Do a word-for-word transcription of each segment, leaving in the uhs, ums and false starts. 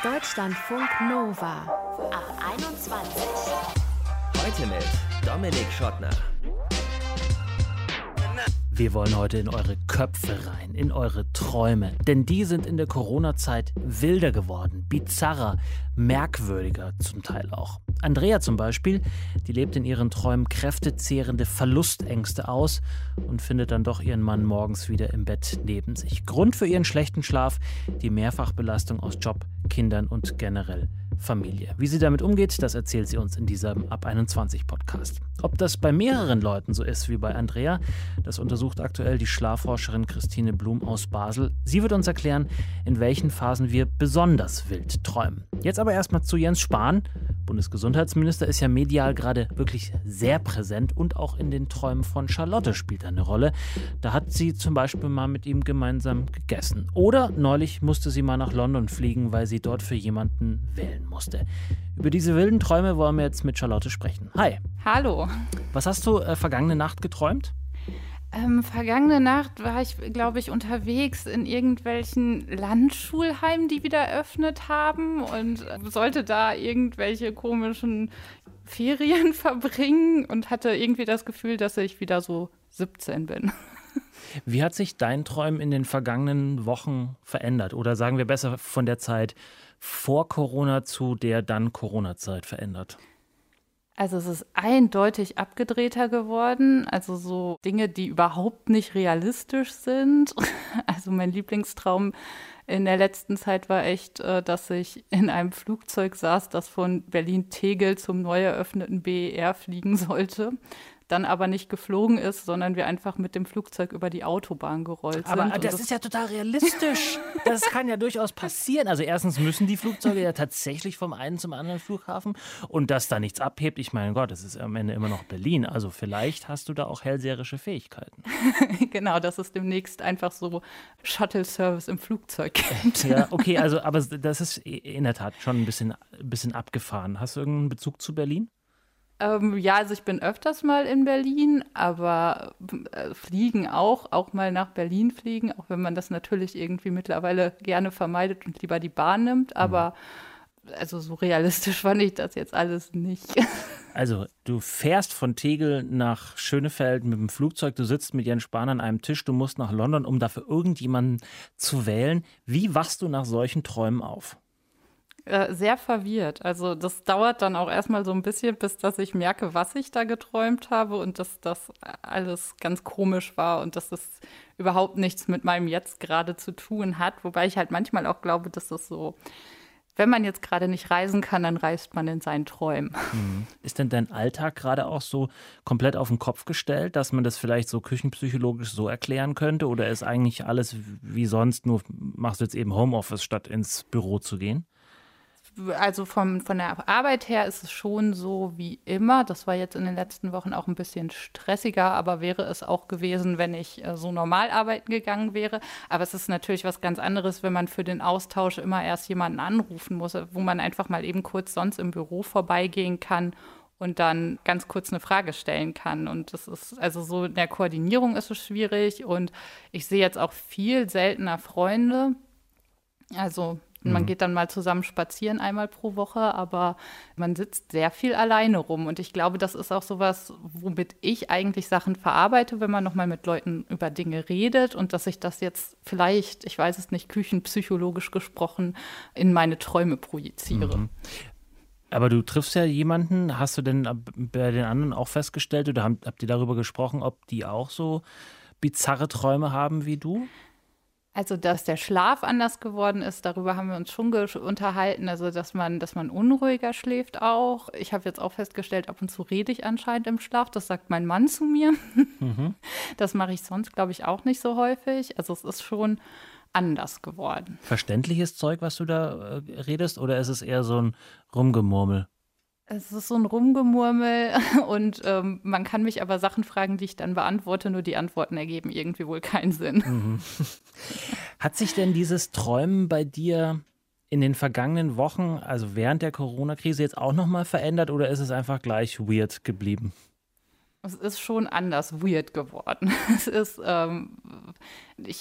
Deutschlandfunk Nova ab einundzwanzig. Heute mit Dominik Schottner. Wir wollen heute in eure Köpfe rein, in eure Träume. Denn die sind in der Corona-Zeit wilder geworden, bizarrer, merkwürdiger zum Teil auch. Andrea zum Beispiel, die lebt in ihren Träumen kräftezehrende Verlustängste aus und findet dann doch ihren Mann morgens wieder im Bett neben sich. Grund für ihren schlechten Schlaf, die Mehrfachbelastung aus Job, Kindern und generell Familie. Wie sie damit umgeht, das erzählt sie uns in diesem Ab einundzwanzig Podcast. Ob das bei mehreren Leuten so ist wie bei Andrea, das untersucht aktuell die Schlafforscherin Christine Blum aus Basel. Sie wird uns erklären, in welchen Phasen wir besonders wild träumen. Jetzt aber erstmal zu Jens Spahn. Bundesgesundheitsminister ist ja medial gerade wirklich sehr präsent und auch in den Träumen von Charlotte spielt er eine Rolle. Da hat sie zum Beispiel mal mit ihm gemeinsam gegessen. Oder neulich musste sie mal nach London fliegen, weil sie dort für jemanden wählen musste. Über diese wilden Träume wollen wir jetzt mit Charlotte sprechen. Hi. Hallo. Was hast du äh, vergangene Nacht geträumt? Ähm, vergangene Nacht war ich, glaube ich, unterwegs in irgendwelchen Landschulheimen, die wieder eröffnet haben und sollte da irgendwelche komischen Ferien verbringen und hatte irgendwie das Gefühl, dass ich wieder so siebzehn bin. Wie hat sich dein Träumen in den vergangenen Wochen verändert? Oder sagen wir besser von der Zeit vor Corona zu der dann Corona-Zeit verändert? Also es ist eindeutig abgedrehter geworden, also so Dinge, die überhaupt nicht realistisch sind. Also mein Lieblingstraum in der letzten Zeit war echt, dass ich in einem Flugzeug saß, das von Berlin-Tegel zum neu eröffneten B E R fliegen sollte. Dann aber nicht geflogen ist, sondern wir einfach mit dem Flugzeug über die Autobahn gerollt sind. Aber das, das ist ja total realistisch. Das kann ja durchaus passieren. Also erstens müssen die Flugzeuge ja tatsächlich vom einen zum anderen Flughafen und dass da nichts abhebt. Ich meine, Gott, es ist am Ende immer noch Berlin. Also vielleicht hast du da auch hellseherische Fähigkeiten. Genau, dass es demnächst einfach so Shuttle-Service im Flugzeug gibt. Ja, okay, also aber das ist in der Tat schon ein bisschen, ein bisschen abgefahren. Hast du irgendeinen Bezug zu Berlin? Ähm, ja, also ich bin öfters mal in Berlin, aber äh, fliegen auch, auch mal nach Berlin fliegen, auch wenn man das natürlich irgendwie mittlerweile gerne vermeidet und lieber die Bahn nimmt, aber mhm. also so realistisch fand ich das jetzt alles nicht. Also du fährst von Tegel nach Schönefeld mit dem Flugzeug, du sitzt mit Jens Spahn an einem Tisch, du musst nach London, um dafür irgendjemanden zu wählen. Wie wachst du nach solchen Träumen auf? Sehr verwirrt. Also das dauert dann auch erstmal so ein bisschen, bis dass ich merke, was ich da geträumt habe und dass das alles ganz komisch war und dass es überhaupt nichts mit meinem Jetzt gerade zu tun hat. Wobei ich halt manchmal auch glaube, dass es so, wenn man jetzt gerade nicht reisen kann, dann reist man in seinen Träumen. Hm. Ist denn dein Alltag gerade auch so komplett auf den Kopf gestellt, dass man das vielleicht so küchenpsychologisch so erklären könnte? Oder ist eigentlich alles wie sonst, nur machst du jetzt eben Homeoffice, statt ins Büro zu gehen? Also vom, von der Arbeit her ist es schon so wie immer. Das war jetzt in den letzten Wochen auch ein bisschen stressiger, aber wäre es auch gewesen, wenn ich äh, so normal arbeiten gegangen wäre. Aber es ist natürlich was ganz anderes, wenn man für den Austausch immer erst jemanden anrufen muss, wo man einfach mal eben kurz sonst im Büro vorbeigehen kann und dann ganz kurz eine Frage stellen kann. Und das ist, also so in der Koordinierung ist es schwierig und ich sehe jetzt auch viel seltener Freunde. Also man geht dann mal zusammen spazieren einmal pro Woche, aber man sitzt sehr viel alleine rum. Und ich glaube, das ist auch sowas, womit ich eigentlich Sachen verarbeite, wenn man nochmal mit Leuten über Dinge redet und dass ich das jetzt vielleicht, ich weiß es nicht, küchenpsychologisch gesprochen, in meine Träume projiziere. Mhm. Aber du triffst ja jemanden, hast du denn bei den anderen auch festgestellt oder habt, habt ihr darüber gesprochen, ob die auch so bizarre Träume haben wie du? Also, dass der Schlaf anders geworden ist, darüber haben wir uns schon ge- unterhalten. Also, dass man, dass man unruhiger schläft auch. Ich habe jetzt auch festgestellt, ab und zu rede ich anscheinend im Schlaf. Das sagt mein Mann zu mir. Mhm. Das mache ich sonst, glaube ich, auch nicht so häufig. Also, es ist schon anders geworden. Verständliches Zeug, was du da äh, redest, oder ist es eher so ein Rumgemurmel? Es ist so ein Rumgemurmel und ähm, man kann mich aber Sachen fragen, die ich dann beantworte, nur die Antworten ergeben irgendwie wohl keinen Sinn. Mhm. Hat sich denn dieses Träumen bei dir in den vergangenen Wochen, also während der Corona-Krise, jetzt auch nochmal verändert oder ist es einfach gleich weird geblieben? Es ist schon anders weird geworden. Es ist, ähm, ich, ich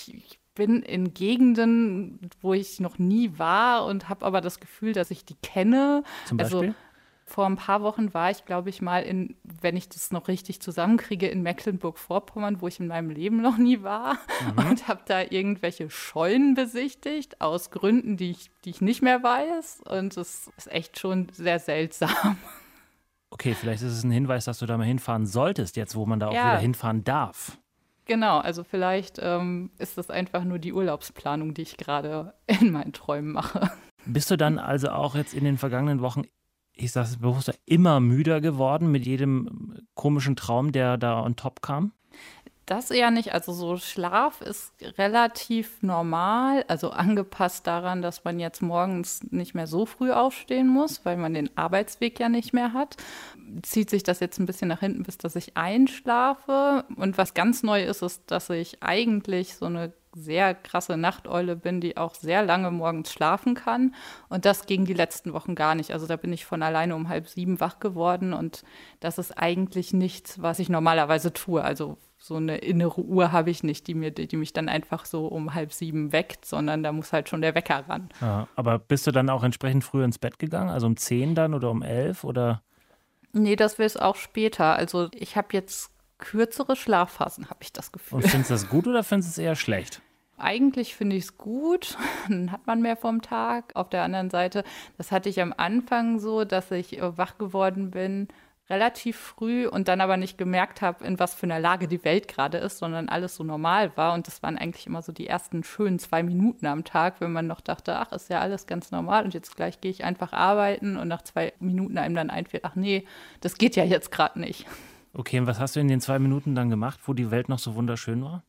bin in Gegenden, wo ich noch nie war und habe aber das Gefühl, dass ich die kenne. Zum Beispiel? Also, vor ein paar Wochen war ich, glaube ich, mal in, wenn ich das noch richtig zusammenkriege, in Mecklenburg-Vorpommern, wo ich in meinem Leben noch nie war, mhm. und habe da irgendwelche Scheunen besichtigt, aus Gründen, die ich, die ich nicht mehr weiß. Und das ist echt schon sehr seltsam. Okay, vielleicht ist es ein Hinweis, dass du da mal hinfahren solltest, jetzt wo man da auch ja. wieder hinfahren darf. Genau, also vielleicht ähm, ist das einfach nur die Urlaubsplanung, die ich gerade in meinen Träumen mache. Bist du dann also auch jetzt in den vergangenen Wochen, ich sage es bewusst, immer müder geworden mit jedem komischen Traum, der da on top kam? Das eher nicht. Also so Schlaf ist relativ normal, also angepasst daran, dass man jetzt morgens nicht mehr so früh aufstehen muss, weil man den Arbeitsweg ja nicht mehr hat. Zieht sich das jetzt ein bisschen nach hinten, bis dass ich einschlafe. Und was ganz neu ist, ist, dass ich eigentlich so eine sehr krasse Nachteule bin, die auch sehr lange morgens schlafen kann. Und das ging die letzten Wochen gar nicht. Also da bin ich von alleine um halb sieben wach geworden. Und das ist eigentlich nichts, was ich normalerweise tue. Also so eine innere Uhr habe ich nicht, die, mir, die mich dann einfach so um halb sieben weckt, sondern da muss halt schon der Wecker ran. Ja, aber bist du dann auch entsprechend früh ins Bett gegangen? Also um zehn dann oder um elf? Oder? Nee, das will es auch später. Also ich habe jetzt kürzere Schlafphasen, habe ich das Gefühl. Und findest du das gut oder findest du es eher schlecht? Eigentlich finde ich es gut, dann hat man mehr vom Tag. Auf der anderen Seite, das hatte ich am Anfang so, dass ich wach geworden bin, relativ früh und dann aber nicht gemerkt habe, in was für einer Lage die Welt gerade ist, sondern alles so normal war. Und das waren eigentlich immer so die ersten schönen zwei Minuten am Tag, wenn man noch dachte, ach, ist ja alles ganz normal und jetzt gleich gehe ich einfach arbeiten und nach zwei Minuten einem dann einfällt, ach nee, das geht ja jetzt gerade nicht. Okay, und was hast du in den zwei Minuten dann gemacht, wo die Welt noch so wunderschön war?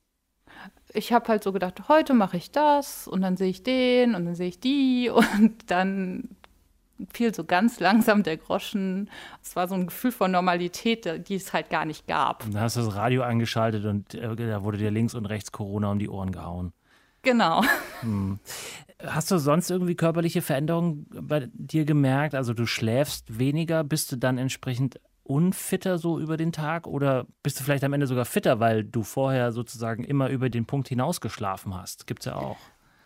Ich habe halt so gedacht, heute mache ich das und dann sehe ich den und dann sehe ich die und dann fiel so ganz langsam der Groschen. Es war so ein Gefühl von Normalität, die es halt gar nicht gab. Und dann hast du das Radio eingeschaltet und äh, da wurde dir links und rechts Corona um die Ohren gehauen. Genau. Hm. Hast du sonst irgendwie körperliche Veränderungen bei dir gemerkt? Also du schläfst weniger, bist du dann entsprechend unfitter so über den Tag oder bist du vielleicht am Ende sogar fitter, weil du vorher sozusagen immer über den Punkt hinaus geschlafen hast? Gibt's ja auch.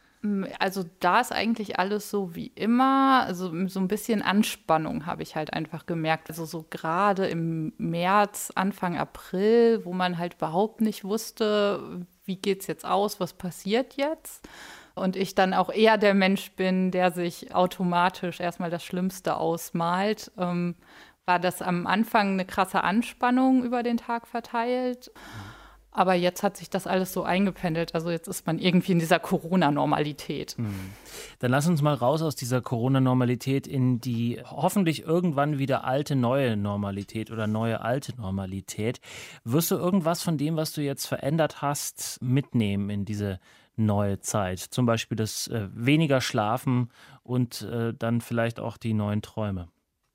Also da ist eigentlich alles so wie immer. Also so ein bisschen Anspannung habe ich halt einfach gemerkt. Also so gerade im März, Anfang April, wo man halt überhaupt nicht wusste, wie geht's jetzt aus, was passiert jetzt? Und ich dann auch eher der Mensch bin, der sich automatisch erstmal das Schlimmste ausmalt, ähm, war das am Anfang eine krasse Anspannung über den Tag verteilt. Aber jetzt hat sich das alles so eingependelt. Also jetzt ist man irgendwie in dieser Corona-Normalität. Hm. Dann lass uns mal raus aus dieser Corona-Normalität in die hoffentlich irgendwann wieder alte, neue Normalität oder neue, alte Normalität. Wirst du irgendwas von dem, was du jetzt verändert hast, mitnehmen in diese neue Zeit? Zum Beispiel das äh, weniger Schlafen und äh, dann vielleicht auch die neuen Träume.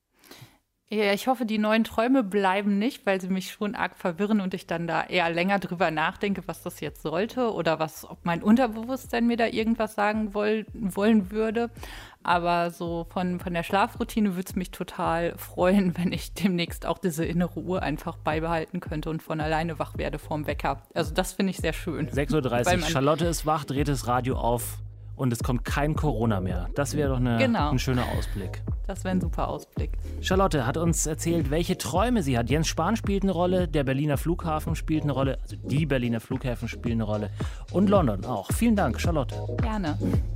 Ja, ich hoffe, die neuen Träume bleiben nicht, weil sie mich schon arg verwirren und ich dann da eher länger drüber nachdenke, was das jetzt sollte oder was, ob mein Unterbewusstsein mir da irgendwas sagen woll, wollen würde. Aber so von, von der Schlafroutine würde es mich total freuen, wenn ich demnächst auch diese innere Uhr einfach beibehalten könnte und von alleine wach werde vorm Wecker. Also das finde ich sehr schön. sechs Uhr dreißig, Charlotte ist wach, dreht das Radio auf und es kommt kein Corona mehr. Das wäre doch eine, genau. ein schöner Ausblick. Das wäre ein super Ausblick. Charlotte hat uns erzählt, welche Träume sie hat. Jens Spahn spielt eine Rolle, der Berliner Flughafen spielt eine Rolle, also die Berliner Flughäfen spielen eine Rolle und London auch. Vielen Dank, Charlotte. Gerne.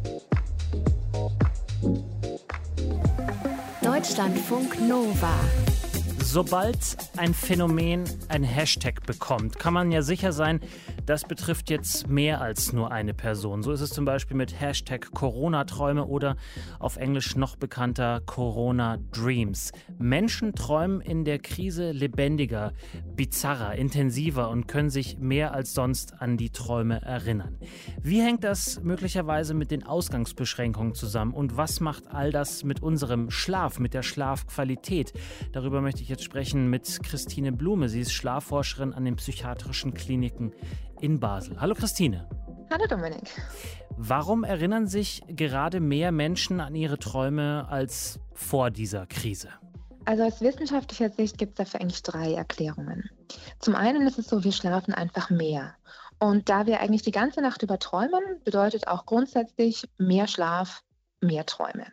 Deutschlandfunk Nova. Sobald ein Phänomen ein Hashtag bekommt, kann man ja sicher sein, das betrifft jetzt mehr als nur eine Person. So ist es zum Beispiel mit Hashtag Corona-Träume oder auf Englisch noch bekannter Corona-Dreams. Menschen träumen in der Krise lebendiger, bizarrer, intensiver und können sich mehr als sonst an die Träume erinnern. Wie hängt das möglicherweise mit den Ausgangsbeschränkungen zusammen und was macht all das mit unserem Schlaf, mit der Schlafqualität? Darüber möchte ich jetzt sprechen mit Christine Blume. Sie ist Schlafforscherin an den psychiatrischen Kliniken in Basel. Hallo Christine. Hallo Dominik. Warum erinnern sich gerade mehr Menschen an ihre Träume als vor dieser Krise? Also aus wissenschaftlicher Sicht gibt es dafür eigentlich drei Erklärungen. Zum einen ist es so, wir schlafen einfach mehr. Und da wir eigentlich die ganze Nacht über träumen, bedeutet auch grundsätzlich mehr Schlaf, mehr Träume.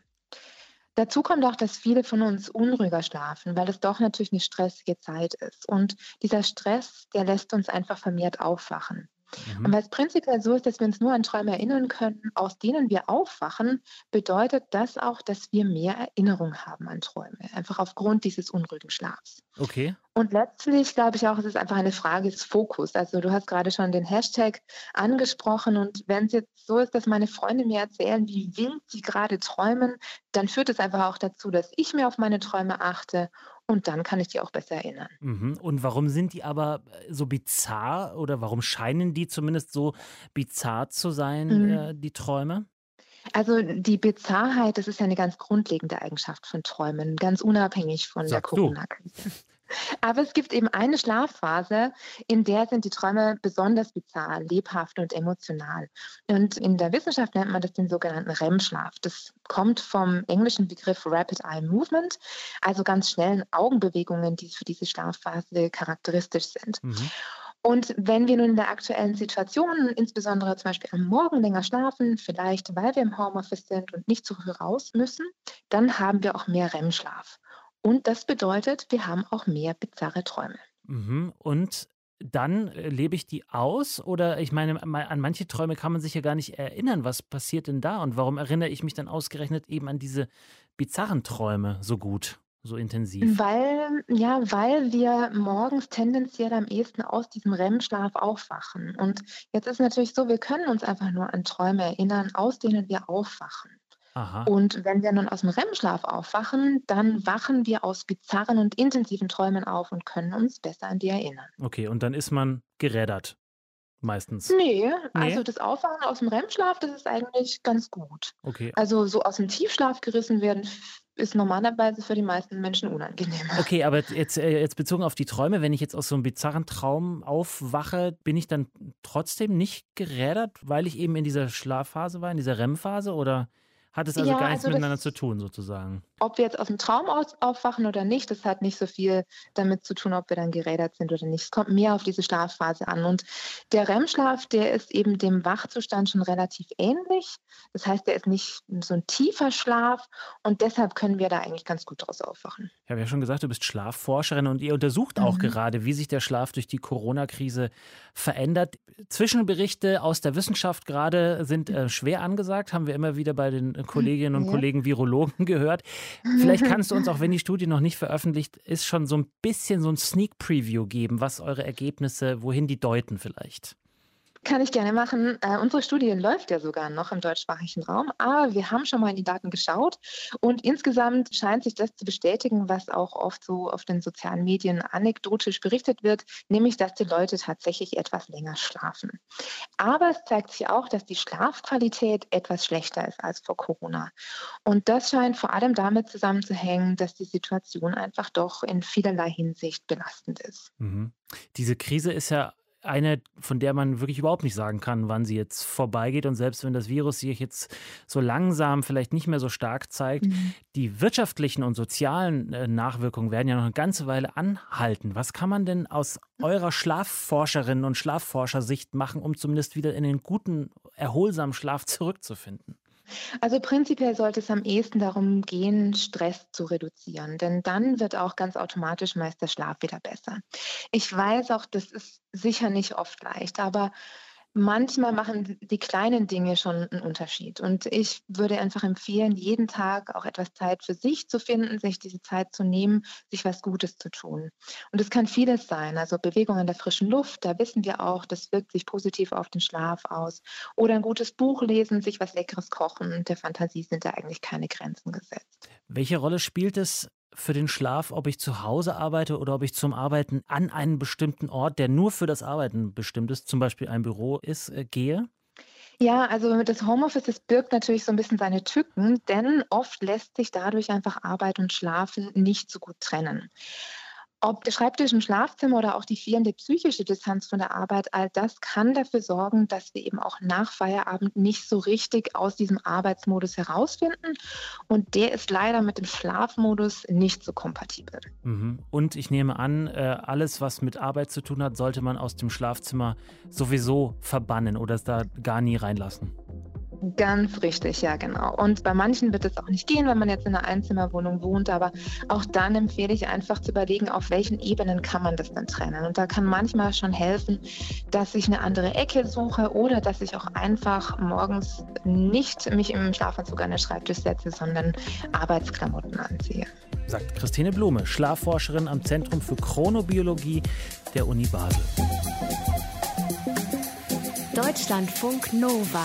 Dazu kommt auch, dass viele von uns unruhiger schlafen, weil es doch natürlich eine stressige Zeit ist. Und dieser Stress, der lässt uns einfach vermehrt aufwachen. Mhm. Und weil es prinzipiell so ist, dass wir uns nur an Träume erinnern können, aus denen wir aufwachen, bedeutet das auch, dass wir mehr Erinnerung haben an Träume, einfach aufgrund dieses unruhigen Schlafs. Okay. Und letztlich glaube ich auch, es ist einfach eine Frage des Fokus. Also du hast gerade schon den Hashtag angesprochen und wenn es jetzt so ist, dass meine Freunde mir erzählen, wie wild sie gerade träumen, dann führt es einfach auch dazu, dass ich mehr auf meine Träume achte und dann kann ich die auch besser erinnern. Mhm. Und warum sind die aber so bizarr oder warum scheinen die zumindest so bizarr zu sein, Mhm. äh, die Träume? Also die Bizarrheit, das ist ja eine ganz grundlegende Eigenschaft von Träumen, ganz unabhängig von der Sagst du. Corona-Krise. Aber es gibt eben eine Schlafphase, in der sind die Träume besonders bizarr, lebhaft und emotional. Und in der Wissenschaft nennt man das den sogenannten R E M-Schlaf. Das kommt vom englischen Begriff Rapid Eye Movement, also ganz schnellen Augenbewegungen, die für diese Schlafphase charakteristisch sind. Mhm. Und wenn wir nun in der aktuellen Situation, insbesondere zum Beispiel am Morgen länger schlafen, vielleicht weil wir im Homeoffice sind und nicht so früh raus müssen, dann haben wir auch mehr R E M-Schlaf. Und das bedeutet, wir haben auch mehr bizarre Träume. Mhm. Und dann äh, lebe ich die aus? Oder ich meine, ma- an manche Träume kann man sich ja gar nicht erinnern. Was passiert denn da? Und warum erinnere ich mich dann ausgerechnet eben an diese bizarren Träume so gut, so intensiv? Weil, ja, weil wir morgens tendenziell am ehesten aus diesem R E M-Schlaf aufwachen. Und jetzt ist natürlich so, wir können uns einfach nur an Träume erinnern, aus denen wir aufwachen. Aha. Und wenn wir nun aus dem R E M-Schlaf aufwachen, dann wachen wir aus bizarren und intensiven Träumen auf und können uns besser an die erinnern. Okay, und dann ist man gerädert, meistens. Nee, Nee? also das Aufwachen aus dem R E M-Schlaf, das ist eigentlich ganz gut. Okay. Also so aus dem Tiefschlaf gerissen werden, ist normalerweise für die meisten Menschen unangenehmer. Okay, aber jetzt, äh, jetzt bezogen auf die Träume, wenn ich jetzt aus so einem bizarren Traum aufwache, bin ich dann trotzdem nicht gerädert, weil ich eben in dieser Schlafphase war, in dieser R E M-Phase? Oder hat es also Ja, gar nichts also das- miteinander zu tun, sozusagen? Ob wir jetzt aus dem Traum aus aufwachen oder nicht, das hat nicht so viel damit zu tun, ob wir dann gerädert sind oder nicht. Es kommt mehr auf diese Schlafphase an. Und der R E M-Schlaf, der ist eben dem Wachzustand schon relativ ähnlich. Das heißt, der ist nicht so ein tiefer Schlaf und deshalb können wir da eigentlich ganz gut draus aufwachen. Ich habe ja schon gesagt, du bist Schlafforscherin und ihr untersucht auch Mhm. gerade, wie sich der Schlaf durch die Corona-Krise verändert. Zwischenberichte aus der Wissenschaft gerade sind äh, schwer angesagt, haben wir immer wieder bei den Kolleginnen und Ja. Kollegen Virologen gehört. Vielleicht kannst du uns, auch wenn die Studie noch nicht veröffentlicht ist, schon so ein bisschen so ein Sneak Preview geben, was eure Ergebnisse, wohin die deuten vielleicht. Kann ich gerne machen. Äh, unsere Studie läuft ja sogar noch im deutschsprachigen Raum, aber wir haben schon mal in die Daten geschaut und insgesamt scheint sich das zu bestätigen, was auch oft so auf den sozialen Medien anekdotisch berichtet wird, nämlich dass die Leute tatsächlich etwas länger schlafen. Aber es zeigt sich auch, dass die Schlafqualität etwas schlechter ist als vor Corona. Und das scheint vor allem damit zusammenzuhängen, dass die Situation einfach doch in vielerlei Hinsicht belastend ist. Mhm. Diese Krise ist ja eine, von der man wirklich überhaupt nicht sagen kann, wann sie jetzt vorbeigeht. Und selbst wenn das Virus sich jetzt so langsam vielleicht nicht mehr so stark zeigt, Mhm. die wirtschaftlichen und sozialen äh, Nachwirkungen werden ja noch eine ganze Weile anhalten. Was kann man denn aus eurer Schlafforscherinnen und Schlafforschersicht machen, um zumindest wieder in den guten, erholsamen Schlaf zurückzufinden? Also prinzipiell sollte es am ehesten darum gehen, Stress zu reduzieren, denn dann wird auch ganz automatisch meist der Schlaf wieder besser. Ich weiß auch, das ist sicher nicht oft leicht, aber manchmal machen die kleinen Dinge schon einen Unterschied. Und ich würde einfach empfehlen, jeden Tag auch etwas Zeit für sich zu finden, sich diese Zeit zu nehmen, sich was Gutes zu tun. Und es kann vieles sein, also Bewegung in der frischen Luft, da wissen wir auch, das wirkt sich positiv auf den Schlaf aus. Oder ein gutes Buch lesen, sich was Leckeres kochen. Der Fantasie sind da eigentlich keine Grenzen gesetzt. Welche Rolle spielt es für den Schlaf, ob ich zu Hause arbeite oder ob ich zum Arbeiten an einen bestimmten Ort, der nur für das Arbeiten bestimmt ist, zum Beispiel ein Büro ist, äh, gehe? Ja, also das Homeoffice, das birgt natürlich so ein bisschen seine Tücken, denn oft lässt sich dadurch einfach Arbeit und Schlafen nicht so gut trennen. Ob der Schreibtisch im Schlafzimmer oder auch die fehlende psychische Distanz von der Arbeit, all das kann dafür sorgen, dass wir eben auch nach Feierabend nicht so richtig aus diesem Arbeitsmodus herausfinden. Und der ist leider mit dem Schlafmodus nicht so kompatibel. Mhm. Und ich nehme an, alles, was mit Arbeit zu tun hat, sollte man aus dem Schlafzimmer sowieso verbannen oder es da gar nie reinlassen. Ganz richtig, ja genau. Und bei manchen wird es auch nicht gehen, wenn man jetzt in einer Einzimmerwohnung wohnt, aber auch dann empfehle ich einfach zu überlegen, auf welchen Ebenen kann man das dann trennen. Und da kann manchmal schon helfen, dass ich eine andere Ecke suche oder dass ich auch einfach morgens nicht mich im Schlafanzug an den Schreibtisch setze, sondern Arbeitsklamotten anziehe. Sagt Christine Blume, Schlafforscherin am Zentrum für Chronobiologie der Uni Basel. Deutschlandfunk Nova.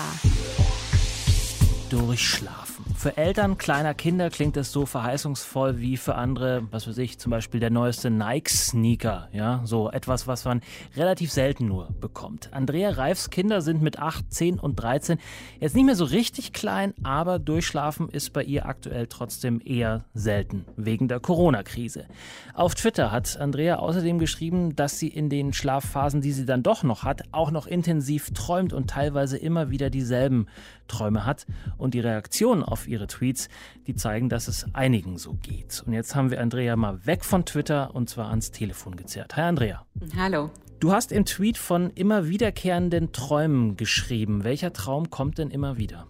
Durchschlafen. Für Eltern kleiner Kinder klingt es so verheißungsvoll wie für andere, was weiß ich, zum Beispiel der neueste Nike-Sneaker. Ja, so etwas, was man relativ selten nur bekommt. Andrea Reifs Kinder sind mit acht, zehn und dreizehn jetzt nicht mehr so richtig klein, aber Durchschlafen ist bei ihr aktuell trotzdem eher selten, wegen der Corona-Krise. Auf Twitter hat Andrea außerdem geschrieben, dass sie in den Schlafphasen, die sie dann doch noch hat, auch noch intensiv träumt und teilweise immer wieder dieselben Träume hat. Und die Reaktionen auf ihre Tweets, die zeigen, dass es einigen so geht. Und jetzt haben wir Andrea mal weg von Twitter und zwar ans Telefon gezerrt. Hi Andrea. Hallo. Du hast im Tweet von immer wiederkehrenden Träumen geschrieben. Welcher Traum kommt denn immer wieder?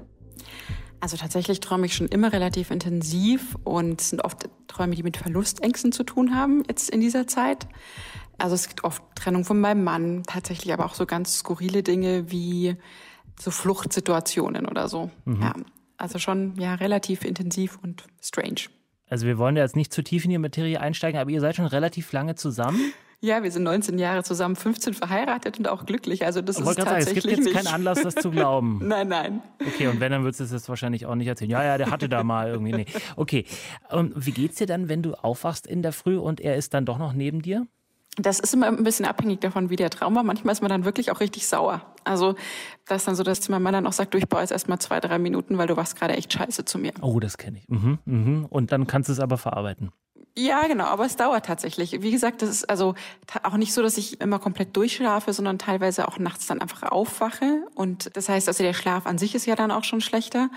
Also tatsächlich träume ich schon immer relativ intensiv und es sind oft Träume, die mit Verlustängsten zu tun haben jetzt in dieser Zeit. Also es gibt oft Trennung von meinem Mann, tatsächlich aber auch so ganz skurrile Dinge wie so Fluchtsituationen oder so. Mhm. Ja, also schon ja relativ intensiv und strange. Also wir wollen ja jetzt nicht zu tief in die Materie einsteigen, aber ihr seid schon relativ lange zusammen? Ja, wir sind neunzehn Jahre zusammen, fünfzehn verheiratet und auch glücklich. Also das ist tatsächlich sagen, es gibt jetzt nicht. keinen Anlass, das zu glauben. Nein, nein. Okay, und wenn, dann würdest du es jetzt wahrscheinlich auch nicht erzählen. Ja, ja, der hatte da mal irgendwie. Nee. Okay, und wie geht's dir dann, wenn du aufwachst in der Früh und er ist dann doch noch neben dir? Das ist immer ein bisschen abhängig davon, wie der Traum war. Manchmal ist man dann wirklich auch richtig sauer. Also das ist dann so, dass mein Mann dann auch sagt, du, ich brauche jetzt erst mal zwei, drei Minuten, weil du warst gerade echt scheiße zu mir. Oh, das kenne ich. Mhm, mhm. Und dann kannst du es aber verarbeiten. Ja, genau, aber es dauert tatsächlich. Wie gesagt, das ist also auch nicht so, dass ich immer komplett durchschlafe, sondern teilweise auch nachts dann einfach aufwache. Und das heißt, also der Schlaf an sich ist ja dann auch schon schlechter.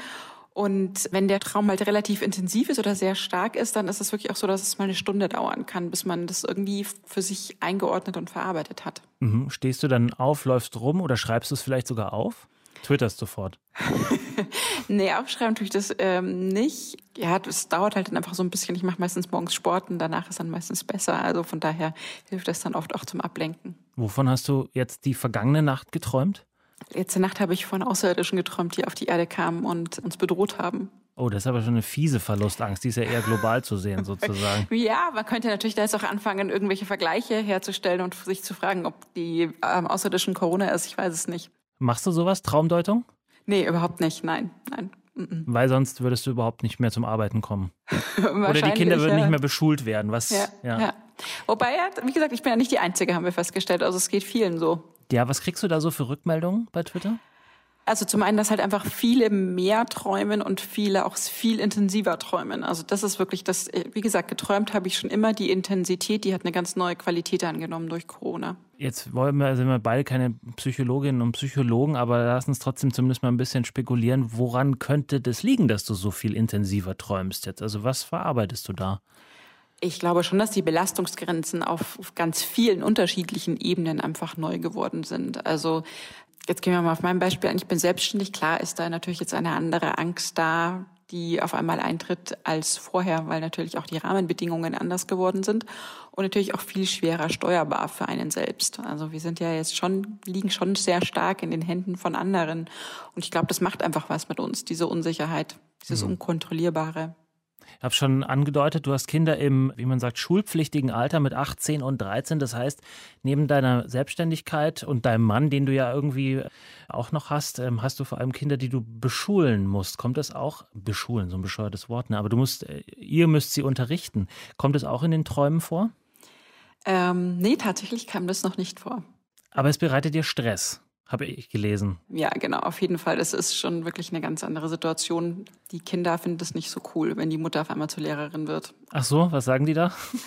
Und wenn der Traum halt relativ intensiv ist oder sehr stark ist, dann ist es wirklich auch so, dass es mal eine Stunde dauern kann, bis man das irgendwie für sich eingeordnet und verarbeitet hat. Mhm. Stehst du dann auf, läufst rum oder schreibst du es vielleicht sogar auf? Twitterst sofort? Nee, aufschreiben tue ich das ähm, nicht. Ja, es dauert halt dann einfach so ein bisschen. Ich mache meistens morgens Sport und danach ist dann meistens besser. Also von daher hilft das dann oft auch zum Ablenken. Wovon hast du jetzt die vergangene Nacht geträumt? Letzte Nacht habe ich von Außerirdischen geträumt, die auf die Erde kamen und uns bedroht haben. Oh, das ist aber schon eine fiese Verlustangst. Die ist ja eher global zu sehen, sozusagen. Ja, man könnte natürlich da jetzt auch anfangen, irgendwelche Vergleiche herzustellen und sich zu fragen, ob die ähm, Außerirdischen Corona ist. Ich weiß es nicht. Machst du sowas, Traumdeutung? Nee, überhaupt nicht. Nein, nein. Mm-mm. Weil sonst würdest du überhaupt nicht mehr zum Arbeiten kommen. Oder die Kinder würden ja. nicht mehr beschult werden. Was, ja, ja. ja. Wobei, wie gesagt, ich bin ja nicht die Einzige, haben wir festgestellt. Also es geht vielen so. Ja, was kriegst du da so für Rückmeldungen bei Twitter? Also zum einen, dass halt einfach viele mehr träumen und viele auch viel intensiver träumen. Also das ist wirklich das, wie gesagt, geträumt habe ich schon immer. Die Intensität, die hat eine ganz neue Qualität angenommen durch Corona. Jetzt wollen wir, sind wir beide keine Psychologinnen und Psychologen, aber lass uns trotzdem zumindest mal ein bisschen spekulieren, woran könnte das liegen, dass du so viel intensiver träumst jetzt? Also was verarbeitest du da? Ich glaube schon, dass die Belastungsgrenzen auf ganz vielen unterschiedlichen Ebenen einfach neu geworden sind. Also jetzt gehen wir mal auf mein Beispiel an. Ich bin selbstständig. Klar ist da natürlich jetzt eine andere Angst da, die auf einmal eintritt als vorher, weil natürlich auch die Rahmenbedingungen anders geworden sind und natürlich auch viel schwerer steuerbar für einen selbst. Also wir sind ja jetzt schon, liegen schon sehr stark in den Händen von anderen. Und ich glaube, das macht einfach was mit uns, diese Unsicherheit, dieses mhm. Unkontrollierbare. Ich habe schon angedeutet, du hast Kinder im, wie man sagt, schulpflichtigen Alter mit achtzehn und dreizehn. Das heißt, neben deiner Selbstständigkeit und deinem Mann, den du ja irgendwie auch noch hast, hast du vor allem Kinder, die du beschulen musst. Kommt das auch, beschulen, so ein bescheuertes Wort, ne? Aber du musst, ihr müsst sie unterrichten. Kommt das auch in den Träumen vor? Ähm, nee, tatsächlich kam das noch nicht vor. Aber es bereitet dir Stress. Habe ich gelesen. Ja, genau, auf jeden Fall. Das ist schon wirklich eine ganz andere Situation. Die Kinder finden das nicht so cool, wenn die Mutter auf einmal zur Lehrerin wird. Ach so, was sagen die da?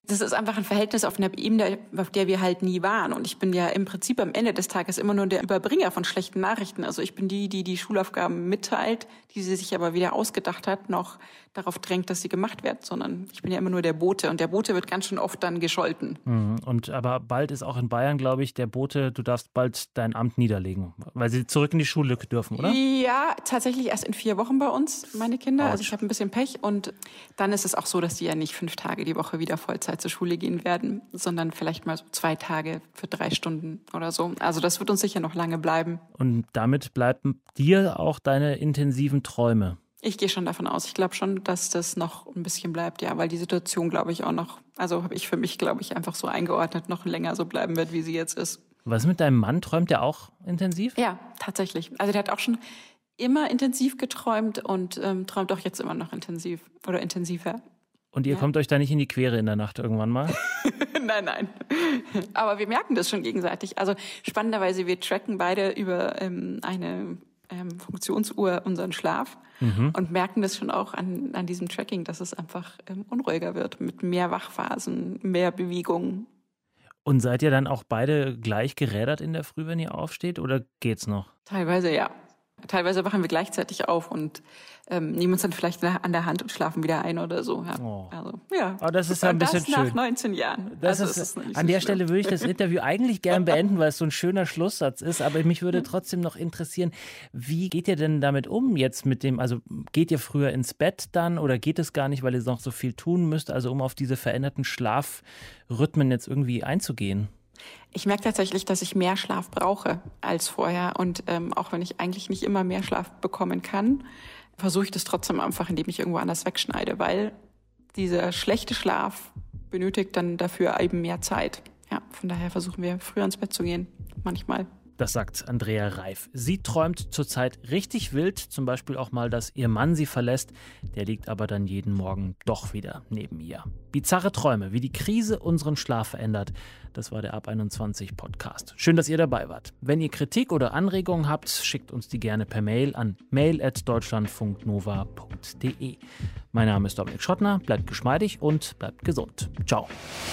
Das ist einfach ein Verhältnis auf einer Ebene, auf der wir halt nie waren. Und ich bin ja im Prinzip am Ende des Tages immer nur der Überbringer von schlechten Nachrichten. Also ich bin die, die die Schulaufgaben mitteilt, die sie sich aber weder ausgedacht hat, noch darauf drängt, dass sie gemacht werden, sondern ich bin ja immer nur der Bote. Und der Bote wird ganz schön oft dann gescholten. Und aber bald ist auch in Bayern, glaube ich, der Bote, du darfst bald dein Amt niederlegen, weil sie zurück in die Schule dürfen, oder? Ja, tatsächlich erst in vier Wochen bei uns, meine Kinder. Ouch. Also ich habe ein bisschen Pech. Und dann ist es auch so, dass die ja nicht fünf Tage die Woche wieder Vollzeit zur Schule gehen werden, sondern vielleicht mal so zwei Tage für drei Stunden oder so. Also das wird uns sicher noch lange bleiben. Und damit bleiben dir auch deine intensiven Träume? Ich gehe schon davon aus. Ich glaube schon, dass das noch ein bisschen bleibt, ja, weil die Situation, glaube ich, auch noch, also habe ich für mich, glaube ich, einfach so eingeordnet, noch länger so bleiben wird, wie sie jetzt ist. Was mit deinem Mann? Träumt der auch intensiv? Ja, tatsächlich. Also der hat auch schon immer intensiv geträumt und ähm, träumt auch jetzt immer noch intensiv oder intensiver. Und ihr ja. kommt euch da nicht in die Quere in der Nacht irgendwann mal? Nein, nein. Aber wir merken das schon gegenseitig. Also spannenderweise, wir tracken beide über ähm, eine ähm, Funktionsuhr unseren Schlaf mhm. und merken das schon auch an, an diesem Tracking, dass es einfach ähm, unruhiger wird mit mehr Wachphasen, mehr Bewegung. Und seid ihr dann auch beide gleich gerädert in der Früh, wenn ihr aufsteht, oder geht's noch? Teilweise ja. Teilweise wachen wir gleichzeitig auf und ähm, nehmen uns dann vielleicht an der Hand und schlafen wieder ein oder so. Ja. Oh. Also, ja. Aber das ist ja ein das bisschen nach schön. neunzehn Jahren. Das also, ist, ist an so der schlimm. Stelle würde ich das Interview eigentlich gerne beenden, weil es so ein schöner Schlusssatz ist. Aber mich würde trotzdem noch interessieren, wie geht ihr denn damit um jetzt mit dem, also geht ihr früher ins Bett dann oder geht es gar nicht, weil ihr noch so viel tun müsst, also um auf diese veränderten Schlafrhythmen jetzt irgendwie einzugehen? Ich merke tatsächlich, dass ich mehr Schlaf brauche als vorher. Und ähm, auch wenn ich eigentlich nicht immer mehr Schlaf bekommen kann, versuche ich das trotzdem einfach, indem ich irgendwo anders wegschneide. Weil dieser schlechte Schlaf benötigt dann dafür eben mehr Zeit. Ja, von daher versuchen wir, früher ins Bett zu gehen, manchmal. Das sagt Andrea Reif. Sie träumt zurzeit richtig wild, zum Beispiel auch mal, dass ihr Mann sie verlässt. Der liegt aber dann jeden Morgen doch wieder neben ihr. Bizarre Träume, wie die Krise unseren Schlaf verändert. Das war der Ab einundzwanzig Podcast. Schön, dass ihr dabei wart. Wenn ihr Kritik oder Anregungen habt, schickt uns die gerne per Mail an mail at deutschlandfunknova punkt de. Mein Name ist Dominik Schottner. Bleibt geschmeidig und bleibt gesund. Ciao.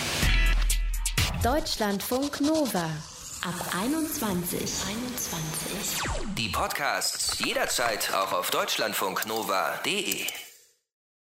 Deutschlandfunk Nova. Ab einundzwanzig. einundzwanzig. Die Podcasts jederzeit auch auf deutschlandfunknova punkt de.